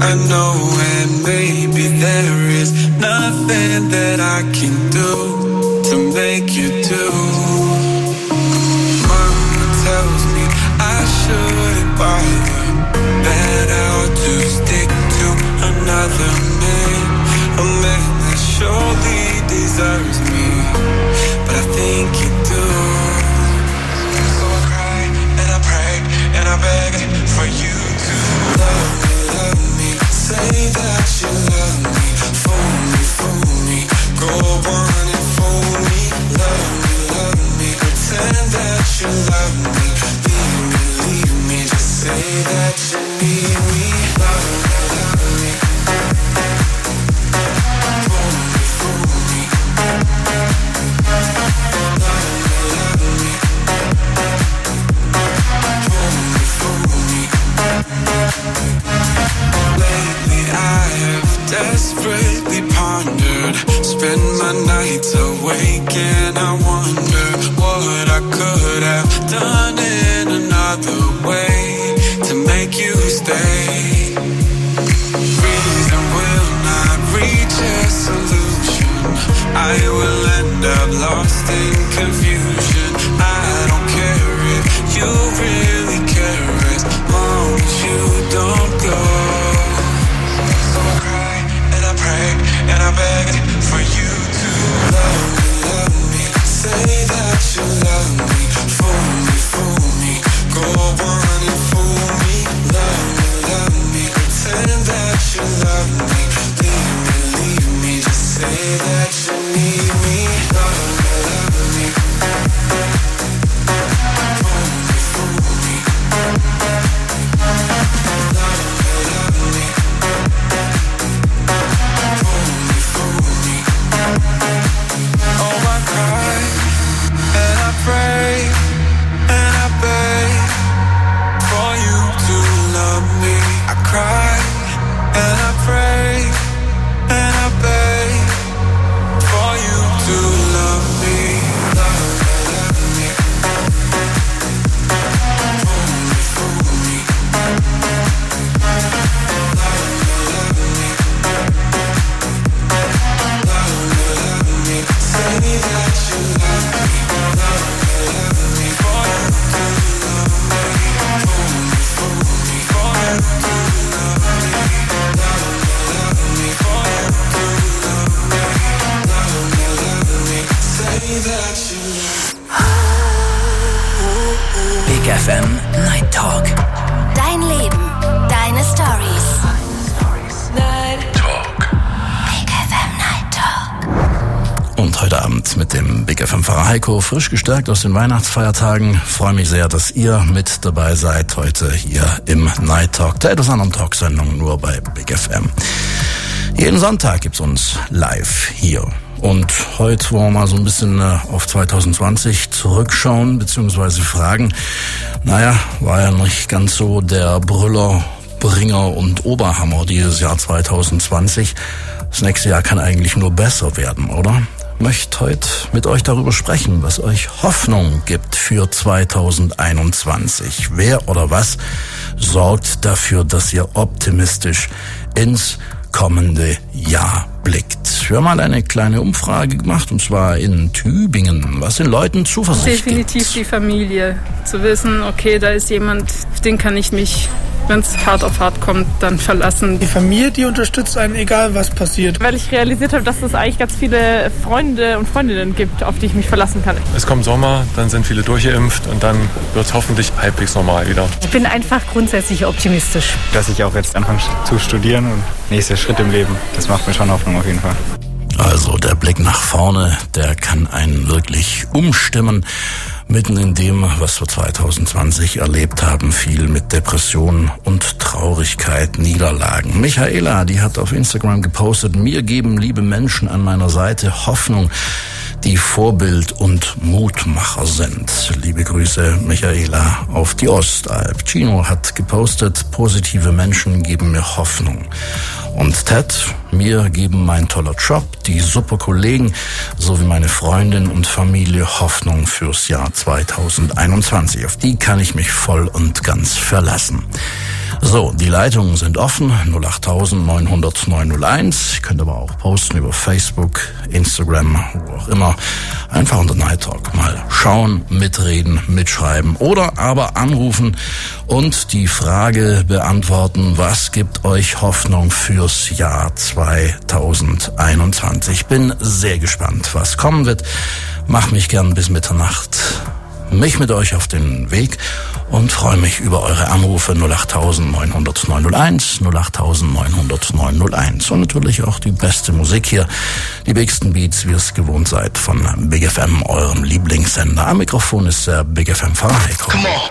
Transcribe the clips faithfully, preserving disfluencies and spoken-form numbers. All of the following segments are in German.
I know, and maybe there is nothing that I can do to make you do. Mama tells me I shouldn't bother, that I'll just stick to another man, a man that surely deserves me, but I think you do. So I cry and I pray and I beg for you to love me, love me, say that you love me, fool me, fool me, go on and fool me, love me, love me, pretend that you love me, leave me, leave me, just say that you need me, love me, love me, fool me, fool me, love me, love me, fool me, fool me. Lately I have desperately pondered, spend my nights awake and I wonder what I could have done in another way to make you stay. Reason will not reach a solution, I will end up lost in confusion. I don't care if you really care as long as you don't go. So I cry and I pray and I beg for you to love me, love me, say that you love me, fool me, fool me, go on and fool me, love me, love me, pretend that you love me, leave me, leave me, just say that you need me, love me, love me, fool me, fool me, love me, love me, fool me, fool me. Oh, I cry and I pray and I beg for you to love me. I cry and I pray and I beg for you to love me. Love me, love me, fool me, fool me, love me, love me, love me, love me, say that you love me, love me, love me, for you to love me, fool me, fool me, for you to love me, love me, love me, for you to love me, love me, love me, say that you love me. Big F M Night Talk. Dein Leben, deine Stories. Big F M Night Talk. Und heute Abend mit dem Big F M-Pfarrer Heiko, frisch gestärkt aus den Weihnachtsfeiertagen. Freue mich sehr, dass ihr mit dabei seid heute hier im Night Talk, der etwas anderen Talksendung, nur bei Big F M. Jeden Sonntag gibt's uns live hier. Und heute wollen wir mal so ein bisschen auf zwanzig zwanzig zurückschauen, beziehungsweise fragen, naja, war ja nicht ganz so der Brüller, Bringer und Oberhammer dieses Jahr zwanzig zwanzig. Das nächste Jahr kann eigentlich nur besser werden, oder? Ich möchte heute mit euch darüber sprechen, was euch Hoffnung gibt für zwanzig einundzwanzig. Wer oder was sorgt dafür, dass ihr optimistisch ins kommende Jahr blickt. Wir haben mal eine kleine Umfrage gemacht, und zwar in Tübingen, was den Leuten Zuversicht Definitiv gibt. Die Familie. Zu wissen, okay, da ist jemand, auf den kann ich mich, wenn es hart auf hart kommt, dann verlassen. Die Familie, die unterstützt einen, egal was passiert. Weil ich realisiert habe, dass es eigentlich ganz viele Freunde und Freundinnen gibt, auf die ich mich verlassen kann. Es kommt Sommer, dann sind viele durchgeimpft und dann wird es hoffentlich halbwegs normal wieder. Ich bin einfach grundsätzlich optimistisch. Dass ich auch jetzt anfange zu studieren und nächster Schritt im Leben, das macht mir schon Hoffnung auf jeden Fall. Also der Blick nach vorne, der kann einen wirklich umstimmen. Mitten in dem, was wir zwanzig zwanzig erlebt haben, viel mit Depression und Traurigkeit, Niederlagen. Michaela, die hat auf Instagram gepostet, mir geben liebe Menschen an meiner Seite Hoffnung, die Vorbild und Mutmacher sind. Liebe Grüße, Michaela, auf die Ostalb. Gino hat gepostet, positive Menschen geben mir Hoffnung. Und Ted, mir geben mein toller Job, die super Kollegen sowie meine Freundin und Familie Hoffnung fürs Jahr zwanzig einundzwanzig. Auf die kann ich mich voll und ganz verlassen. So, die Leitungen sind offen, null acht neun null null neun null eins. Ihr könnt aber auch posten über Facebook, Instagram, wo auch immer. Einfach unter Night Talk mal schauen, mitreden, mitschreiben oder aber anrufen und die Frage beantworten, was gibt euch Hoffnung fürs Jahr zwanzig einundzwanzig? Bin sehr gespannt, was kommen wird. Mach mich gern bis Mitternacht mich mit euch auf den Weg und freue mich über eure Anrufe null acht neun null null neun null eins, null acht neun null null neun null eins und natürlich auch die beste Musik hier, die bigsten Beats, wie ihr es gewohnt seid, von Big F M, eurem Lieblingssender. Am Mikrofon ist der Big F M-Fahrer Heiko. Come on.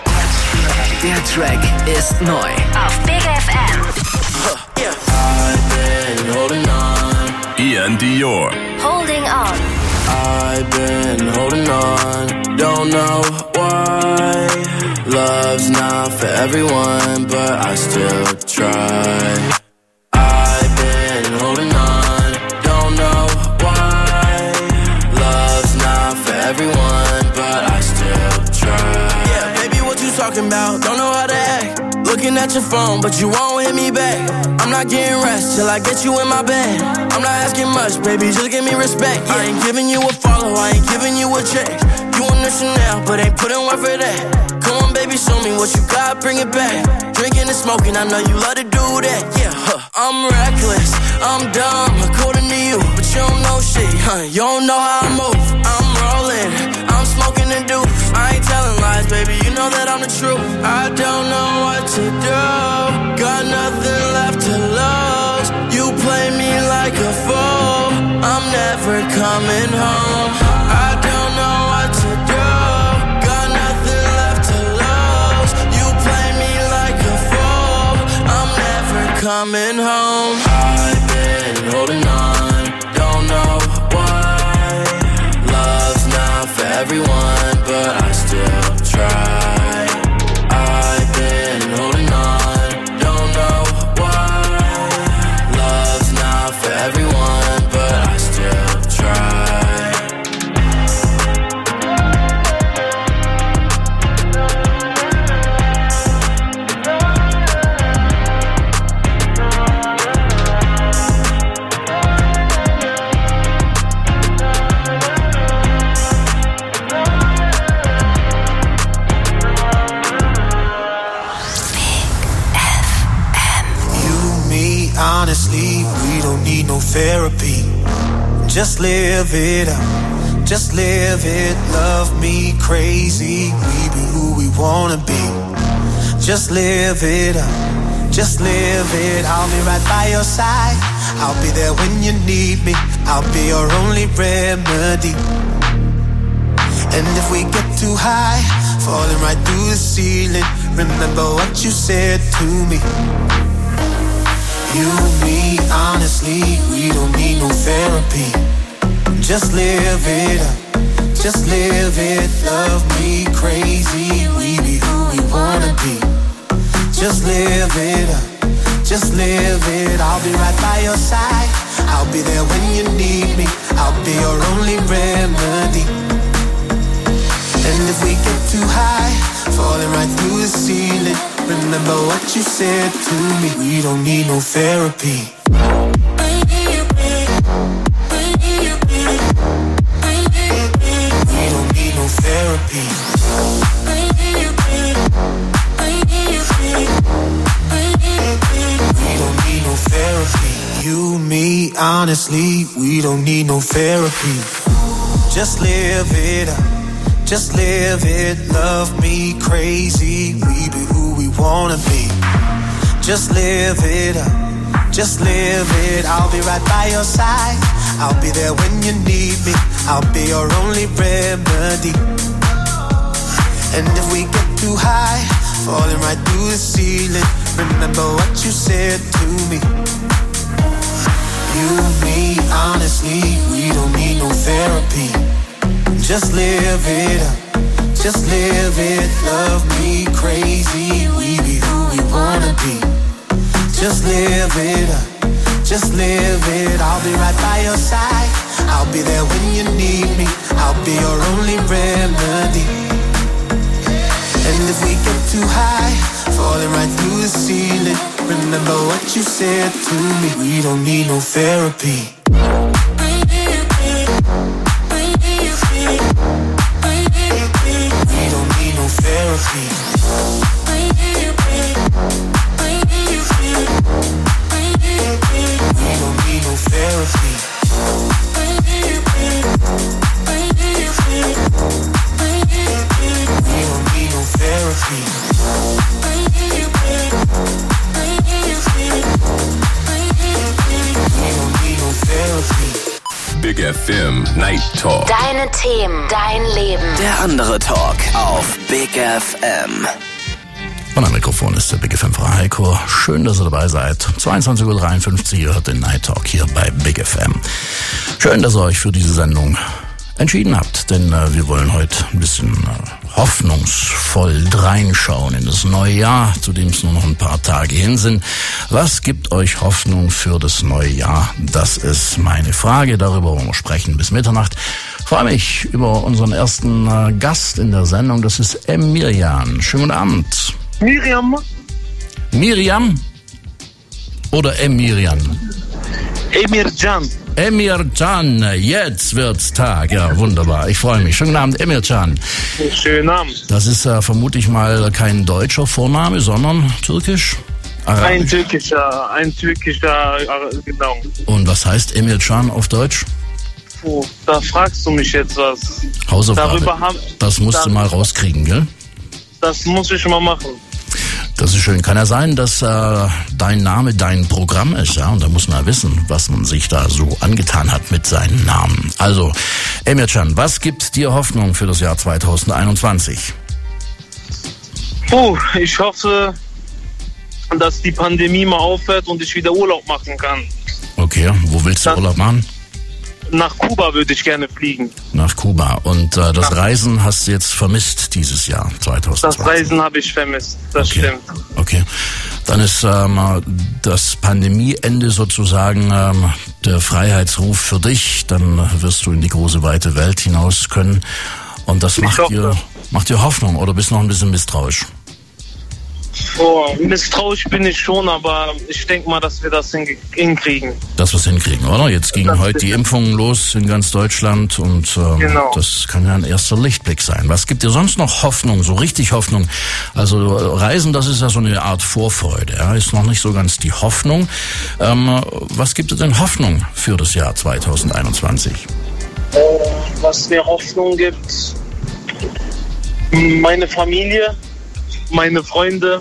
Der Track ist neu auf Big F M. Yeah. I've been holding on. Ian Dior. Holding on. I've been holding on, don't know why. Love's not for everyone, but I still try. I've been holding on, don't know why. Love's not for everyone, but I still try. Yeah, baby, what you talking about? Don't know how to act. Looking at your phone, but you won't hit me back. I'm not getting rest till I get you in my bed. I'm not asking much, baby, just give me respect. Yeah. I ain't giving you a follow, I ain't giving you a check. You want the Chanel, but ain't putting work for that. Come on, baby, show me what you got, bring it back. Drinking and smoking, I know you love to do that. Yeah, huh. I'm reckless, I'm dumb, according to you, but you don't know shit, huh? You don't know how I move. I'm rolling, I'm smoking the deuce. I ain't telling lies, baby, you know that I'm the truth. I don't know what to do, got nothing left to lose. You play me like a fool, I'm never coming home. I don't know what to do, got nothing left to lose. You play me like a fool, I'm never coming home. I've been holding on, don't know why. Love's not for everyone, but I still try. I've been holding on, don't know why. Love's not for everyone, but I still try. Honestly, we don't need no therapy. Just live it up, just live it. Love me crazy, we be who we wanna be. Just live it up, just live it. I'll be right by your side, I'll be there when you need me. I'll be your only remedy. And if we get too high, falling right through the ceiling, remember what you said to me. You, me, honestly, we don't need no therapy. Just live it up, just live it. Love me crazy, we be who we wanna be. Just live it up, just live it. I'll be right by your side, I'll be there when you need me. I'll be your only remedy. And if we get too high, falling right through the ceiling, remember what you said to me. We don't need no therapy. We don't need no therapy. We don't need no therapy. You, me, honestly, we don't need no therapy. Just live it up, just live it. Love me crazy, we be who we wanna be. Just live it up, just live it. I'll be right by your side, I'll be there when you need me. I'll be your only remedy. And if we get too high, falling right through the ceiling, remember what you said to me. You, me, honestly, we don't need no therapy. Just live it up, just live it. Love me crazy, we be who we wanna be. Just live it up, just live it. I'll be right by your side, I'll be there when you need me. I'll be your only remedy. And if we get too high, falling right through the ceiling. Remember what you said to me. We don't need no therapy. We don't need no therapy. We don't need no therapy. We don't need no therapy. We don't need no therapy. Big F M Night Talk. Deine Themen, dein Leben. Der andere Talk auf Big F M. Und am Mikrofon ist der Big F M-Fahrer Heiko. Schön, dass ihr dabei seid. zweiundzwanzig Uhr dreiundfünfzig, ihr hört den Night Talk hier bei Big F M. Schön, dass ihr euch für diese Sendung entschieden habt, denn äh, wir wollen heute ein bisschen äh, hoffnungsvoll reinschauen in das neue Jahr, zu dem es nur noch ein paar Tage hin sind. Was gibt euch Hoffnung für das neue Jahr? Das ist meine Frage, darüber wollen wir sprechen bis Mitternacht. Ich freue mich über unseren ersten äh, Gast in der Sendung, das ist Emirjan. Schönen guten Abend. Miriam. Miriam? Oder Emirjan? Emirjan. Emirjan, jetzt wird's Tag. Ja, wunderbar. Ich freue mich. Schönen Abend, Emirjan. Schönen Abend. Das ist äh, vermutlich mal kein deutscher Vorname, sondern türkisch? Arabisch. Ein türkischer, ein türkischer, genau. Und was heißt Emirjan auf Deutsch? Puh, da fragst du mich jetzt was. Hausaufgabe. Darüber haben, das musst da, du mal rauskriegen, gell? Das muss ich mal machen. Das ist schön. Kann ja sein, dass äh, dein Name dein Programm ist, ja? Und da muss man wissen, was man sich da so angetan hat mit seinem Namen. Also, Emirjan, was gibt dir Hoffnung für das Jahr zwanzig einundzwanzig? Puh, ich hoffe, dass die Pandemie mal aufhört und ich wieder Urlaub machen kann. Okay, wo willst du das, Urlaub machen? Nach Kuba würde ich gerne fliegen. Nach Kuba. Und äh, das ja. Reisen hast du jetzt vermisst dieses Jahr, zwanzig zwanzig? Das Reisen habe ich vermisst, das okay. stimmt. Okay. Dann ist ähm, das Pandemieende sozusagen ähm, der Freiheitsruf für dich. Dann wirst du in die große, weite Welt hinaus können. Und das macht dir, macht dir Hoffnung, oder bist du noch ein bisschen misstrauisch? Oh, misstrauisch bin ich schon, aber ich denke mal, dass wir das hinkriegen. Dass wir es hinkriegen, oder? Jetzt gingen heute die Impfungen los in ganz Deutschland und ähm, genau. Das kann ja ein erster Lichtblick sein. Was gibt dir sonst noch Hoffnung, so richtig Hoffnung? Also Reisen, das ist ja so eine Art Vorfreude, ja, ist noch nicht so ganz die Hoffnung. Ähm, was gibt dir denn Hoffnung für das Jahr zwanzig einundzwanzig? Äh, was mir Hoffnung gibt, meine Familie, meine Freunde.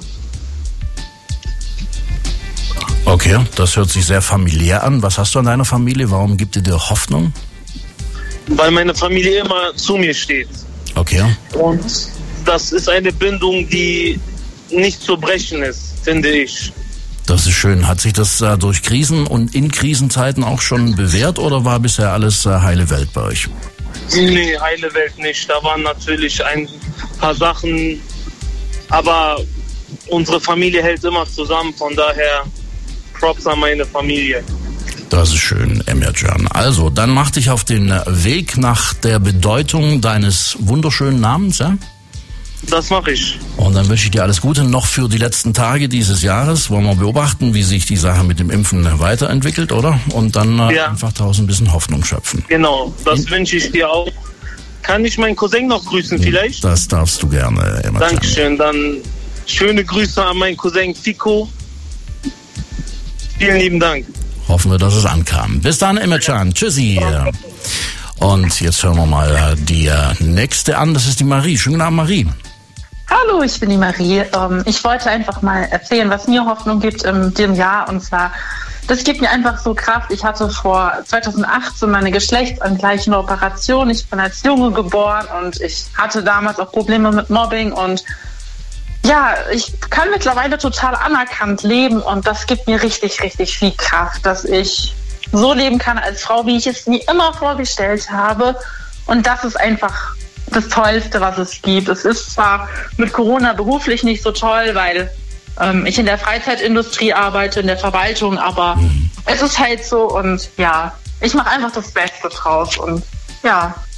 Okay, das hört sich sehr familiär an. Was hast du an deiner Familie? Warum gibt dir dir Hoffnung? Weil meine Familie immer zu mir steht. Okay. Und das ist eine Bindung, die nicht zu brechen ist, finde ich. Das ist schön. Hat sich das äh, durch Krisen und in Krisenzeiten auch schon bewährt oder war bisher alles äh, heile Welt bei euch? Nee, heile Welt nicht. Da waren natürlich ein paar Sachen, aber unsere Familie hält immer zusammen, von daher Props an meine Familie. Das ist schön, Emirjan. Also, dann mach dich auf den Weg nach der Bedeutung deines wunderschönen Namens, ja? Das mache ich. Und dann wünsche ich dir alles Gute noch für die letzten Tage dieses Jahres. Wollen wir beobachten, wie sich die Sache mit dem Impfen weiterentwickelt, oder? Und dann äh, ja. einfach daraus ein bisschen Hoffnung schöpfen. Genau, das In- wünsche ich dir auch. Kann ich meinen Cousin noch grüßen vielleicht? Das darfst du gerne, Emirjan. Dankeschön, dann schöne Grüße an meinen Cousin Fico. Vielen lieben Dank. Hoffen wir, dass es ankam. Bis dann, Emirjan. Tschüssi. Und jetzt hören wir mal die nächste an. Das ist die Marie. Schönen guten Abend, Marie. Hallo, ich bin die Marie. Ich wollte einfach mal erzählen, was mir Hoffnung gibt in dem Jahr. Und zwar, das gibt mir einfach so Kraft. Ich hatte vor zweitausendachtzehn meine geschlechtsangleichende Operation. Ich bin als Junge geboren und ich hatte damals auch Probleme mit Mobbing und ja, ich kann mittlerweile total anerkannt leben und das gibt mir richtig, richtig viel Kraft, dass ich so leben kann als Frau, wie ich es mir immer vorgestellt habe. Und das ist einfach das Tollste, was es gibt. Es ist zwar mit Corona beruflich nicht so toll, weil ähm, ich in der Freizeitindustrie arbeite, in der Verwaltung, aber mhm. es ist halt so und ja, ich mache einfach das Beste draus und ja.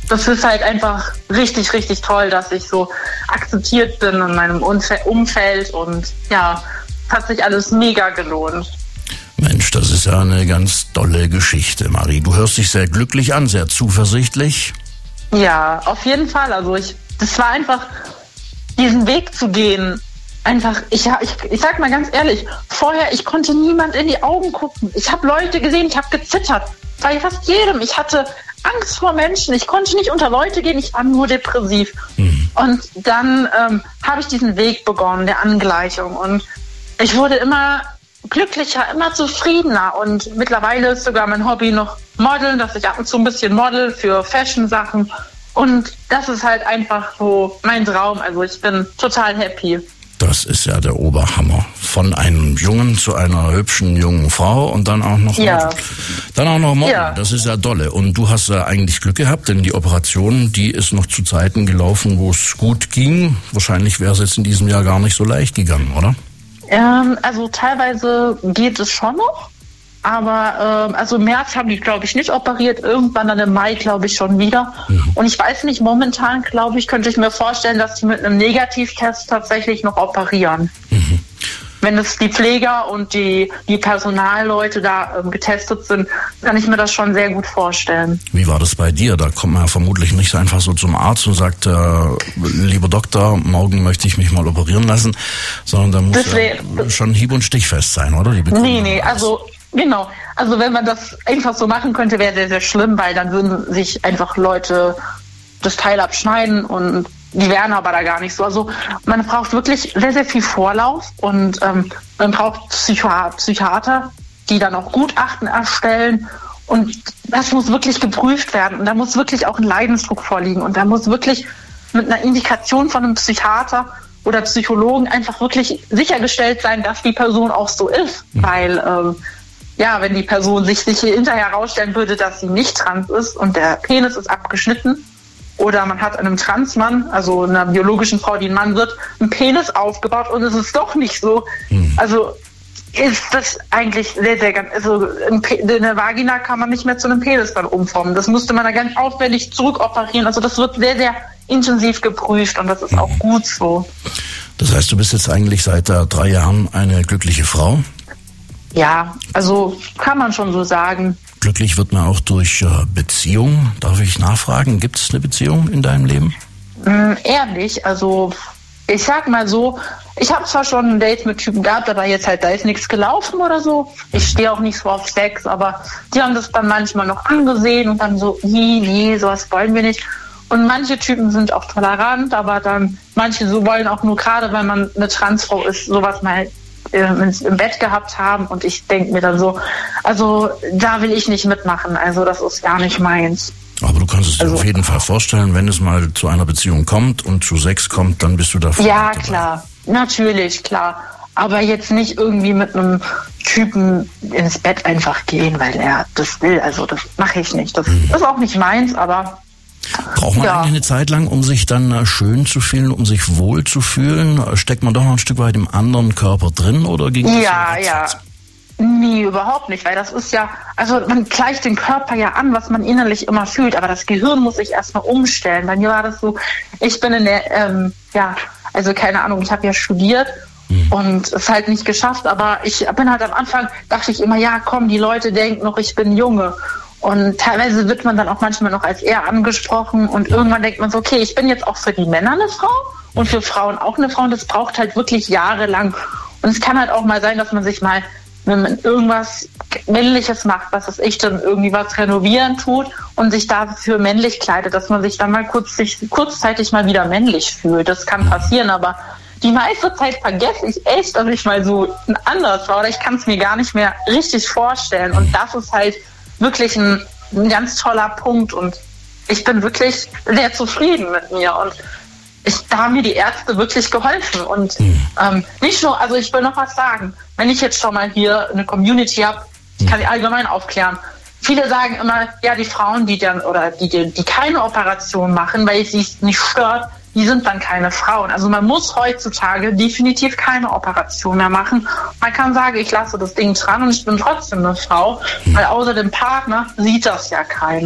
das ist halt einfach richtig, richtig toll, dass ich so akzeptiert bin in meinem Umfeld und ja, hat sich alles mega gelohnt. Mensch, das ist ja eine ganz tolle Geschichte, Marie. Du hörst dich sehr glücklich an, sehr zuversichtlich. Ja, auf jeden Fall. Also ich, das war einfach, diesen Weg zu gehen, einfach, ich, ich, ich sag mal ganz ehrlich, vorher, ich konnte niemand in die Augen gucken. Ich habe Leute gesehen, ich habe gezittert. Bei fast jedem. Ich hatte Angst vor Menschen. Ich konnte nicht unter Leute gehen, ich war nur depressiv. Mhm. Und dann ähm, habe ich diesen Weg begonnen, der Angleichung. Und ich wurde immer glücklicher, immer zufriedener. Und mittlerweile ist sogar mein Hobby noch Modeln, dass ich ab und zu ein bisschen model für Fashion-Sachen. Und das ist halt einfach so mein Traum. Also ich bin total happy. Das ist ja der Oberhammer. Von einem Jungen zu einer hübschen jungen Frau und dann auch noch ja. dann auch noch Model. Ja. Das ist ja dolle. Und du hast ja eigentlich Glück gehabt, denn die Operation, die ist noch zu Zeiten gelaufen, wo es gut ging. Wahrscheinlich wäre es jetzt in diesem Jahr gar nicht so leicht gegangen, oder? Ähm, also teilweise geht es schon noch. Aber ähm, also im März haben die, glaube ich, nicht operiert. Irgendwann dann im Mai, glaube ich, schon wieder. Mhm. Und ich weiß nicht, momentan, glaube ich, könnte ich mir vorstellen, dass die mit einem Negativtest tatsächlich noch operieren. Mhm. Wenn es die Pfleger und die, die Personalleute da ähm, getestet sind, kann ich mir das schon sehr gut vorstellen. Wie war das bei dir? Da kommt man ja vermutlich nicht einfach so zum Arzt und sagt, äh, lieber Doktor, morgen möchte ich mich mal operieren lassen, sondern da muss das wär, ja schon hieb- und stichfest sein, oder? Die nee, nee, also... Genau, also wenn man das einfach so machen könnte, wäre sehr, sehr schlimm, weil dann würden sich einfach Leute das Teil abschneiden und die wären aber da gar nicht so. Also man braucht wirklich sehr, sehr viel Vorlauf und ähm, man braucht Psycho- Psychiater, die dann auch Gutachten erstellen und das muss wirklich geprüft werden und da muss wirklich auch ein Leidensdruck vorliegen und da muss wirklich mit einer Indikation von einem Psychiater oder Psychologen einfach wirklich sichergestellt sein, dass die Person auch so ist, mhm. weil ähm, ja, wenn die Person sich, sich hinterher herausstellen würde, dass sie nicht trans ist und der Penis ist abgeschnitten oder man hat einem Transmann, also einer biologischen Frau, die ein Mann wird, einen Penis aufgebaut und es ist doch nicht so. Mhm. Also ist das eigentlich sehr, sehr ganz, also eine Vagina kann man nicht mehr zu einem Penis dann umformen. Das musste man dann ganz aufwendig zurückoperieren. Also das wird sehr, sehr intensiv geprüft und das ist mhm. auch gut so. Das heißt, du bist jetzt eigentlich seit äh, drei Jahren eine glückliche Frau? Ja, also kann man schon so sagen. Glücklich wird man auch durch äh, Beziehung. Darf ich nachfragen, gibt es eine Beziehung in deinem Leben? Mm, eher nicht. Also ich sag mal so, ich habe zwar schon ein Date mit Typen gehabt, aber jetzt halt, da ist nichts gelaufen oder so. Ich stehe auch nicht so auf Sex, aber die haben das dann manchmal noch angesehen und dann so, nee, nee, sowas wollen wir nicht. Und manche Typen sind auch tolerant, aber dann manche so wollen auch nur gerade, weil man eine Transfrau ist, sowas mal im Bett gehabt haben und ich denke mir dann so, also da will ich nicht mitmachen, also das ist gar nicht meins. Aber du kannst es dir also, auf jeden Fall vorstellen, wenn es mal zu einer Beziehung kommt und zu Sex kommt, dann bist du dafür. Ja, klar, natürlich, klar. Aber jetzt nicht irgendwie mit einem Typen ins Bett einfach gehen, weil er das will, also das mache ich nicht. Das hm. ist auch nicht meins, aber... Braucht man ja. eigentlich eine Zeit lang, um sich dann schön zu fühlen, um sich wohl zu fühlen? Steckt man doch noch ein Stück weit im anderen Körper drin oder ging das Ja, ja. Nee, überhaupt nicht, weil das ist ja, also man gleicht den Körper ja an, was man innerlich immer fühlt, aber das Gehirn muss sich erstmal umstellen. Bei mir war das so, ich bin in der, ähm, ja, also keine Ahnung, ich habe ja studiert mhm. und es halt nicht geschafft, aber ich bin halt am Anfang, dachte ich immer, ja komm, die Leute denken noch, ich bin Junge. Und teilweise wird man dann auch manchmal noch als er angesprochen und irgendwann denkt man so, okay, ich bin jetzt auch für die Männer eine Frau und für Frauen auch eine Frau und das braucht halt wirklich jahrelang. Und es kann halt auch mal sein, dass man sich mal, wenn man irgendwas Männliches macht, was weiß ich, dann irgendwie was renovieren tut und sich dafür männlich kleidet, dass man sich dann mal kurz, sich, kurzzeitig mal wieder männlich fühlt. Das kann passieren, aber die meiste Zeit vergesse ich echt, dass ich mal so anders war oder ich kann es mir gar nicht mehr richtig vorstellen und das ist halt wirklich ein, ein ganz toller Punkt und ich bin wirklich sehr zufrieden mit mir und ich, da haben mir die Ärzte wirklich geholfen und ähm, nicht nur, also ich will noch was sagen, wenn ich jetzt schon mal hier eine Community habe, ich kann die allgemein aufklären. Viele sagen immer, ja, die Frauen, die dann oder die, die, die keine Operation machen, weil sie es nicht stört, die sind dann keine Frauen. Also man muss heutzutage definitiv keine Operation mehr machen. Man kann sagen, ich lasse das Ding dran und ich bin trotzdem eine Frau, weil außer dem Partner sieht das ja keiner.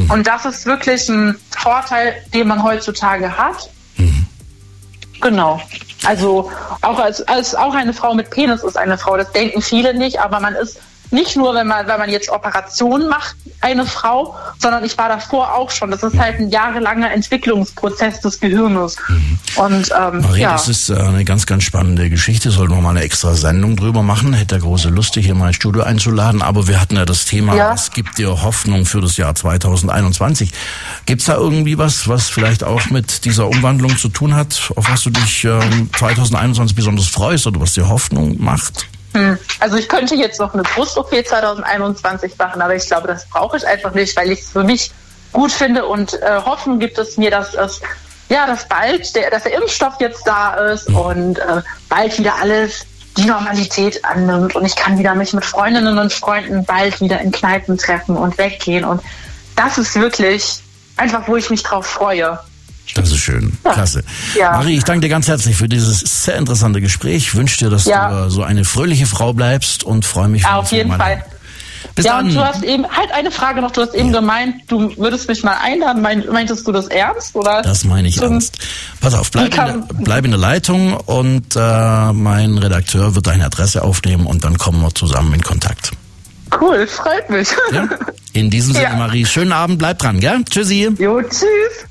Mhm. Und das ist wirklich ein Vorteil, den man heutzutage hat. Mhm. Genau. Also auch als, als auch eine Frau mit Penis ist eine Frau. Das denken viele nicht, aber man ist nicht nur, wenn man, wenn man jetzt Operationen macht, eine Frau, sondern ich war davor auch schon. Das ist halt ein jahrelanger Entwicklungsprozess des Gehirnes. Mhm. Und ähm, Marie, ja. das ist eine ganz, ganz spannende Geschichte. Sollten wir mal eine extra Sendung drüber machen. Hätte der große Lust, dich hier mal ins Studio einzuladen. Aber wir hatten ja das Thema, ja. Es gibt dir Hoffnung für das Jahr zwanzig einundzwanzig. Gibt's da irgendwie was, was vielleicht auch mit dieser Umwandlung zu tun hat, auf was du dich ähm, zwanzig einundzwanzig besonders freust oder was dir Hoffnung macht? Hm. Also ich könnte jetzt noch eine Brust-O P zwanzig einundzwanzig machen, aber ich glaube, das brauche ich einfach nicht, weil ich es für mich gut finde und äh, Hoffnung gibt es mir, dass es ja, dass bald der, dass der Impfstoff jetzt da ist und äh, bald wieder alles die Normalität annimmt und ich kann wieder mich mit Freundinnen und Freunden bald wieder in Kneipen treffen und weggehen und das ist wirklich einfach, wo ich mich drauf freue. Das ist schön. Ja. Klasse. Ja. Marie, ich danke dir ganz herzlich für dieses sehr interessante Gespräch. Ich wünsche dir, dass ja. du so eine fröhliche Frau bleibst und freue mich. Ja, auf jeden Fall. Bis ja, dann. Und du hast eben, halt eine Frage noch, du hast eben ja. gemeint, du würdest mich mal einladen. Meint, meintest du das ernst? Oder? Das meine ich ernst. Pass auf, bleib, in der, bleib in der Leitung und äh, mein Redakteur wird deine Adresse aufnehmen und dann kommen wir zusammen in Kontakt. Cool, freut mich. Ja? In diesem Sinne, ja. Marie, schönen Abend, bleib dran, gell? Tschüssi. Jo, tschüss.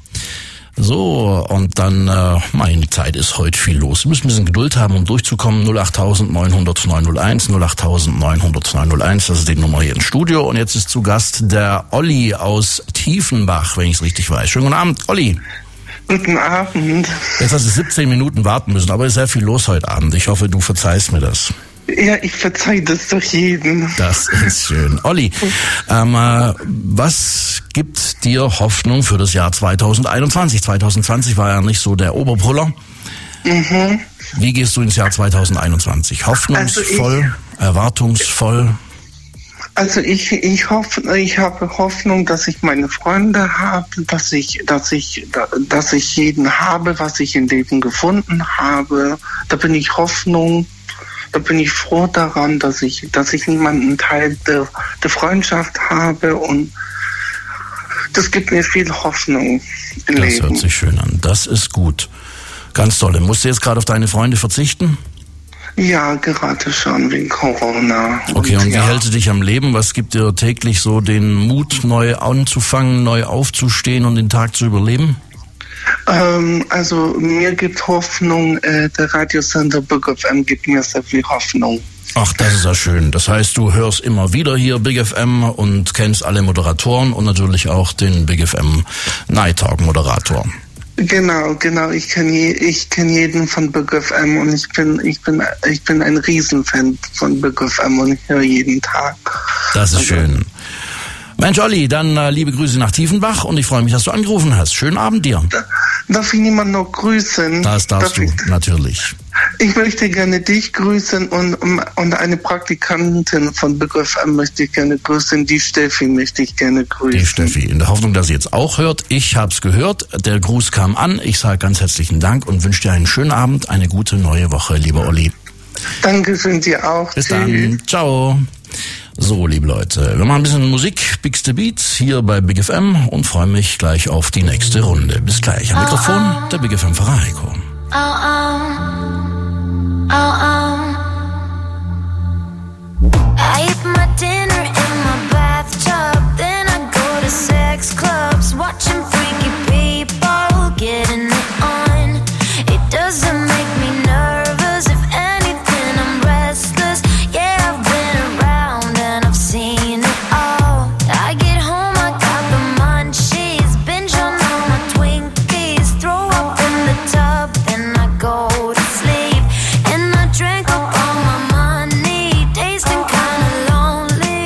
So, und dann, äh, meine Zeit ist heute viel los. Wir müssen ein bisschen Geduld haben, um durchzukommen. null acht neun null null neun null eins, null acht neun null null neun null eins, das ist die Nummer hier im Studio. Und jetzt ist zu Gast der Olli aus Tiefenbach, wenn ich es richtig weiß. Schönen guten Abend, Olli. Guten Abend. Jetzt hast du siebzehn Minuten warten müssen, aber es ist sehr viel los heute Abend. Ich hoffe, du verzeihst mir das. Ja, ich verzeih das doch jedem. Das ist schön. Olli, ähm, äh, was gibt dir Hoffnung für das Jahr zwanzig einundzwanzig? zwanzig zwanzig war ja nicht so der Oberbrüller. Mhm. Wie gehst du ins Jahr zwanzig einundzwanzig? Hoffnungsvoll, also ich, erwartungsvoll? Also ich, ich hoffe, ich habe Hoffnung, dass ich meine Freunde habe, dass ich, dass ich, dass ich jeden habe, was ich im Leben gefunden habe. Da bin ich Hoffnung. Da bin ich froh daran, dass ich, dass ich niemanden Teil der, der Freundschaft habe und das gibt mir viel Hoffnung im Das Leben. hört sich schön an. Das ist gut. Ganz toll. Musst du jetzt gerade auf deine Freunde verzichten? Ja, gerade schon wegen Corona. Okay, und, und wie ja. hältst du dich am Leben? Was gibt dir täglich so den Mut, neu anzufangen, neu aufzustehen und den Tag zu überleben? Ähm, also mir gibt Hoffnung, äh, der Radiosender Big F M gibt mir sehr viel Hoffnung. Ach, das ist ja schön. Das heißt, du hörst immer wieder hier Big F M und kennst alle Moderatoren und natürlich auch den Big F M Night Talk Moderator. Genau, genau. Ich kenne je, ich kenn jeden von Big F M und ich bin, ich bin, ich bin ein Riesenfan von Big F M und ich höre jeden Tag. Das ist also schön. Mensch, Olli, dann äh, liebe Grüße nach Tiefenbach und ich freue mich, dass du angerufen hast. Schönen Abend dir. Da, darf ich niemanden noch grüßen? Das darfst darf du, ich, natürlich. Ich möchte gerne dich grüßen und, und eine Praktikantin von Big F M möchte ich gerne grüßen. Die Steffi möchte ich gerne grüßen. Die Steffi, in der Hoffnung, dass sie jetzt auch hört. Ich hab's gehört, der Gruß kam an. Ich sage ganz herzlichen Dank und wünsche dir einen schönen Abend, eine gute neue Woche, lieber Olli. Dankeschön, dir auch. Bis dann. Ciao. So, liebe Leute, wir machen ein bisschen Musik, Big the Beats, hier bei Big F M und freue mich gleich auf die nächste Runde. Bis gleich. Am Mikrofon der Big F M-Fahrer Heiko. Oh, oh. Oh, oh. I eat my dinner in my bathtub, then I go to sex clubs, watching freaky people getting it on. It doesn't make me nervous, if anything I'm restless. Yeah, I've been around and I've seen it all. I get home, I got the munchies, binge on all my Twinkies, throw up in the tub, then I go to sleep. And I drank up all my money, tasting kinda lonely.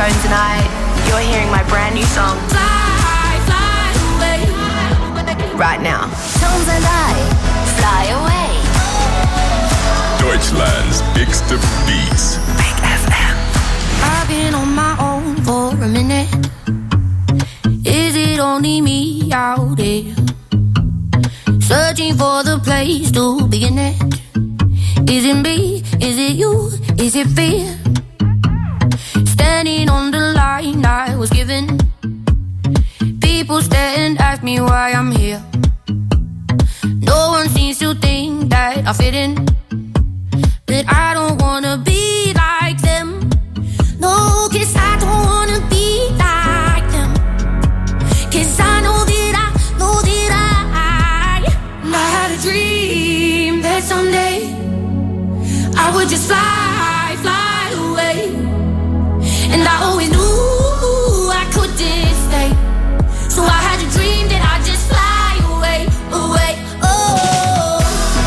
phone tonight. You're hearing my brand new song. Fly, fly away. Right now. Tones and I fly away. Deutschlands bigste Beats. Big F M. I've been on my own for a minute. Is it only me out there? Searching for the place to begin it. Is it me? Is it you? Is it fear? Standing on the line I was given. People stare and ask me why I'm here. No one seems to think that I fit in. But I don't wanna be like them. No, 'cause I don't wanna be like them. 'Cause I know that I, know that I, I had a dream that someday I would just fly, fly away. And I always knew I couldn't stay. So I had a dream that I'd just fly away, away, oh.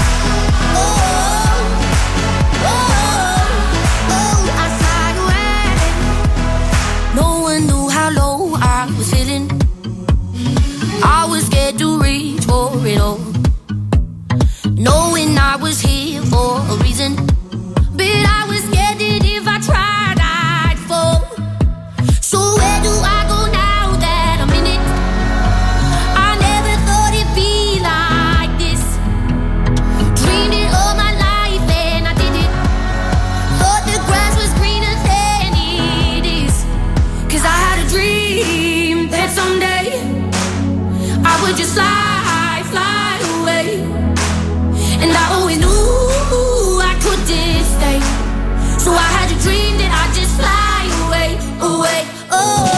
I was scared to reach for it all, knowing I was here for a reason. But I was scared that if I tried I'd fall. So where do I go now that I'm in it? I never thought it'd be like this. Dreamed it all my life and I did it. Thought the grass was greener than it is. 'Cause I had a dream that someday I would just fly, fly away. And I always knew I couldn't stay. So I had a dream that I'd just fly away, away, oh.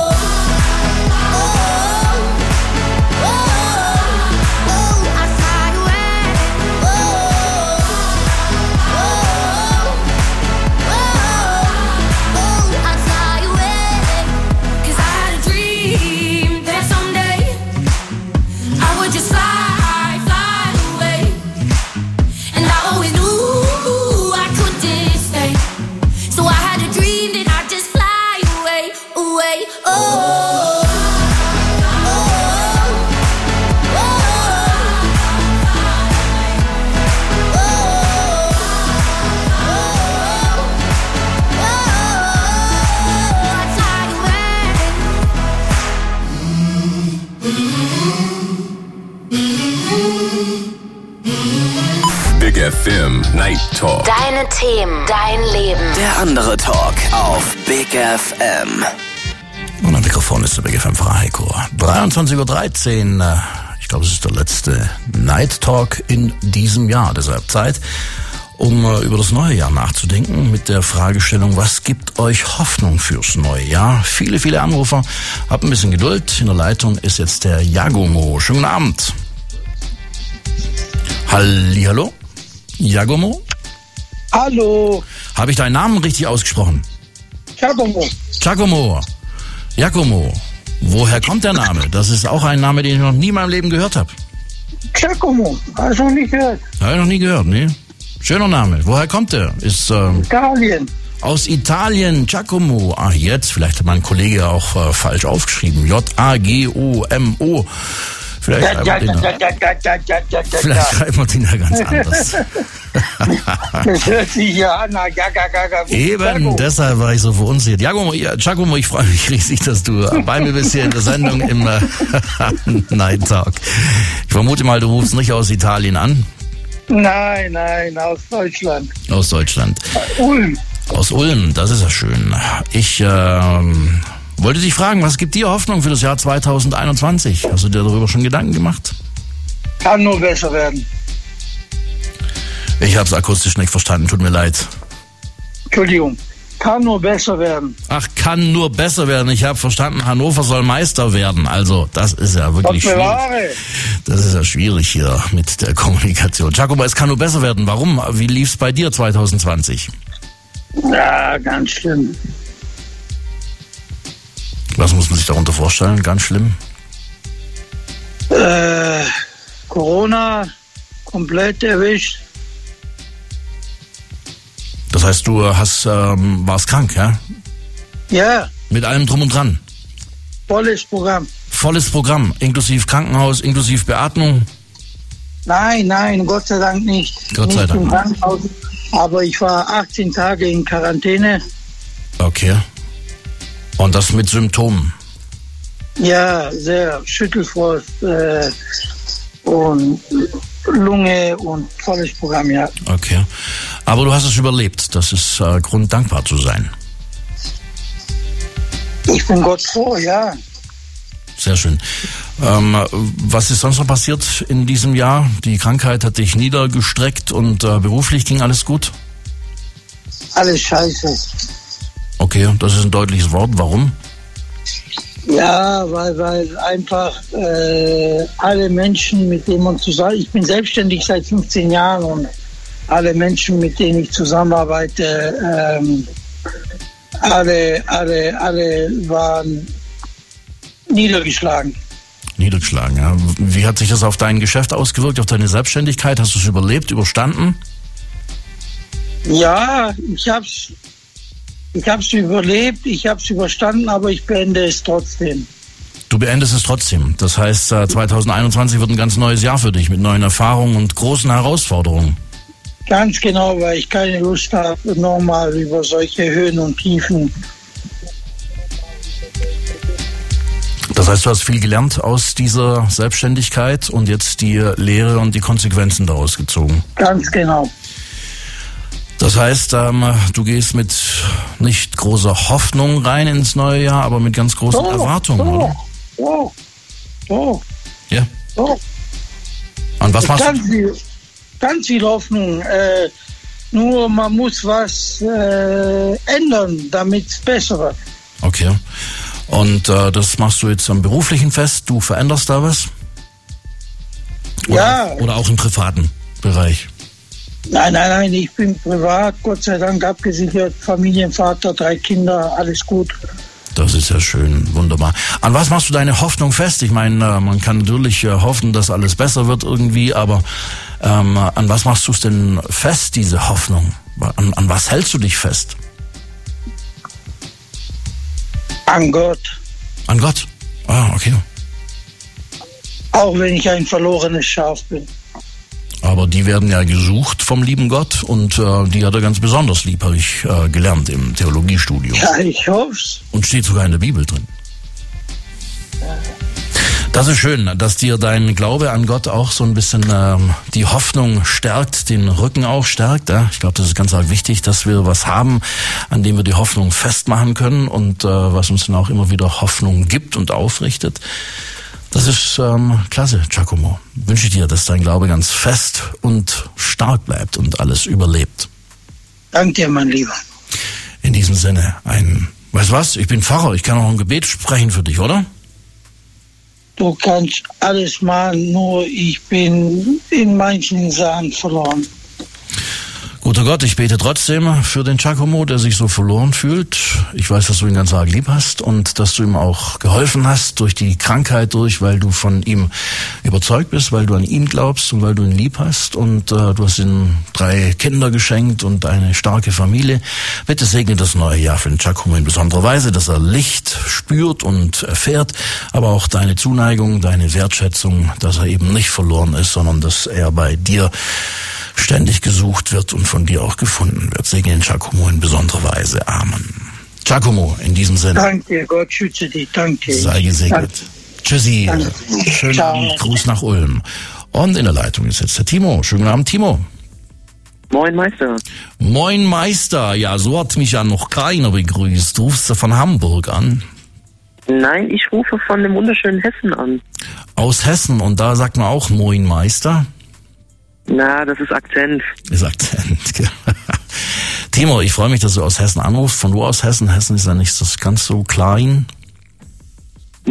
Big F M Night Talk. Deine Themen, dein Leben. Der andere Talk auf Big F M. Und am Mikrofon ist der Big F M-Fahrer Heiko. dreiundzwanzig Uhr dreizehn. Ich glaube, es ist der letzte Night Talk in diesem Jahr. Deshalb Zeit, um über das neue Jahr nachzudenken mit der Fragestellung, was gibt euch Hoffnung fürs neue Jahr? Viele, viele Anrufer. Habt ein bisschen Geduld. In der Leitung ist jetzt der Jagomo. Schönen Abend. Hallihallo? Jagomo? Hallo. Habe ich deinen Namen richtig ausgesprochen? Giacomo. Giacomo. Giacomo. Woher kommt der Name? Das ist auch ein Name, den ich noch nie in meinem Leben gehört habe. Giacomo. Hast du noch nie gehört? Habe ich noch nie gehört, nee. Schöner Name. Woher kommt der? Ist, ähm, Italien. Aus Italien. Giacomo. Ach, jetzt. Vielleicht hat mein Kollege auch äh, falsch aufgeschrieben. J A G O M O. Vielleicht schreiben wir den ja, vielleicht schreiben wir den ja ganz anders. Das hört sich ja an. Ja, ja, ja, Eben, deshalb war ich so verunsichert. Giacomo, ja, Giacomo, ich freue mich riesig, dass du bei mir bist hier in der Sendung im äh, Night Talk. Ich vermute mal, du rufst nicht aus Italien an. Nein, nein, aus Deutschland. Aus Deutschland. Ulm. Aus Ulm, das ist ja schön. Ich ähm, wollte dich fragen, was gibt dir Hoffnung für das Jahr zwanzig einundzwanzig? Hast du dir darüber schon Gedanken gemacht? Kann nur besser werden. Ich habe es akustisch nicht verstanden, tut mir leid. Entschuldigung. Kann nur besser werden. Ach, kann nur besser werden. Ich habe verstanden, Hannover soll Meister werden. Also, das ist ja wirklich schwierig. Das ist ja schwierig hier mit der Kommunikation. Giacomo, es kann nur besser werden. Warum? Wie lief's bei dir zwanzig zwanzig? Ja, ganz schlimm. Was muss man sich darunter vorstellen? Ganz schlimm? Äh, Corona komplett erwischt. Das heißt, du hast, ähm, warst krank, ja? Ja. Mit allem drum und dran? Volles Programm. Volles Programm, inklusive Krankenhaus, inklusive Beatmung? Nein, nein, Gott sei Dank nicht. Gott sei nicht Dank. Im Krankenhaus, aber ich war achtzehn Tage in Quarantäne. Okay. Und das mit Symptomen? Ja, sehr Schüttelfrost äh, und Lunge und volles Programm, ja. Okay. Aber du hast es überlebt. Das ist äh, Grund, dankbar zu sein. Ich bin Gott froh, ja. Sehr schön. Ähm, was ist sonst noch passiert in diesem Jahr? Die Krankheit hat dich niedergestreckt und äh, beruflich ging alles gut? Alles scheiße. Okay, das ist ein deutliches Wort. Warum? Ja, weil, weil einfach äh, alle Menschen, mit denen man zusammen... Ich bin selbstständig seit fünfzehn Jahren und alle Menschen, mit denen ich zusammenarbeite, ähm, alle, alle, alle waren niedergeschlagen. Niedergeschlagen, ja. Wie hat sich das auf dein Geschäft ausgewirkt, auf deine Selbstständigkeit? Hast du es überlebt, überstanden? Ja, ich hab's, ich hab's überlebt, ich hab's überstanden, aber ich beende es trotzdem. Du beendest es trotzdem. Das heißt, zwanzig einundzwanzig wird ein ganz neues Jahr für dich mit neuen Erfahrungen und großen Herausforderungen. Ganz genau, weil ich keine Lust habe, nochmal über solche Höhen und Tiefen. Das heißt, du hast viel gelernt aus dieser Selbstständigkeit und jetzt die Lehre und die Konsequenzen daraus gezogen. Ganz genau. Das heißt, ähm, du gehst mit nicht großer Hoffnung rein ins neue Jahr, aber mit ganz großen oh, Erwartungen, oh, oder? Oh, oh. Ja. Oh. Und was machst ganz du? Viel, ganz viel Hoffnung. Äh, nur man muss was äh, ändern, damit es besser wird. Okay. Und äh, das machst du jetzt am beruflichen fest? Du veränderst da was? Oder, Ja. Oder auch im privaten Bereich? Nein, nein, nein, ich bin privat, Gott sei Dank abgesichert, Familienvater, drei Kinder, alles gut. Das ist ja schön, wunderbar. An was machst du deine Hoffnung fest? Ich meine, man kann natürlich hoffen, dass alles besser wird irgendwie, aber ähm, an was machst du es denn fest, diese Hoffnung? An, an was hältst du dich fest? An Gott. An Gott? Ah, okay. Auch wenn ich ein verlorenes Schaf bin. Aber die werden ja gesucht vom lieben Gott und äh, die hat er ganz besonders lieb, habe ich äh, gelernt im Theologiestudium. Ja, ich hoff's. Und steht sogar in der Bibel drin. Das ist schön, dass dir dein Glaube an Gott auch so ein bisschen ähm, die Hoffnung stärkt, den Rücken auch stärkt. Ja? Ich glaube, das ist ganz arg wichtig, dass wir was haben, an dem wir die Hoffnung festmachen können und äh, was uns dann auch immer wieder Hoffnung gibt und aufrichtet. Das ist ähm, klasse, Giacomo. Wünsche ich dir, dass dein Glaube ganz fest und stark bleibt und alles überlebt. Danke dir, mein Lieber. In diesem Sinne, ein, weißt du was, ich bin Pfarrer, ich kann auch ein Gebet sprechen für dich, oder? Du kannst alles machen, nur ich bin in manchen Sachen verloren. Guter Gott, ich bete trotzdem für den Giacomo, der sich so verloren fühlt. Ich weiß, dass du ihn ganz arg lieb hast und dass du ihm auch geholfen hast durch die Krankheit durch, weil du von ihm überzeugt bist, weil du an ihn glaubst und weil du ihn lieb hast. Und äh, du hast ihm drei Kinder geschenkt und eine starke Familie. Bitte segne das neue Jahr für den Giacomo in besonderer Weise, dass er Licht spürt und erfährt, aber auch deine Zuneigung, deine Wertschätzung, dass er eben nicht verloren ist, sondern dass er bei dir ständig gesucht wird und von dir auch gefunden wird. Segne den Giacomo in besonderer Weise. Amen. Giacomo, in diesem Sinne. Danke, Gott schütze dich. Danke. Sei gesegnet. Danke. Tschüssi. Danke. Schönen Ciao. Abend. Gruß nach Ulm. Und in der Leitung ist jetzt der Timo. Schönen Abend, Timo. Moin Meister. Moin Meister. Ja, so hat mich ja noch keiner begrüßt. Rufst du von Hamburg an? Nein, ich rufe von dem wunderschönen Hessen an. Aus Hessen. Und da sagt man auch Moin Meister? Na, das ist Akzent. Ist Akzent. Timo, ich freue mich, dass du aus Hessen anrufst. Von wo aus Hessen? Hessen ist ja nicht so ganz so klein.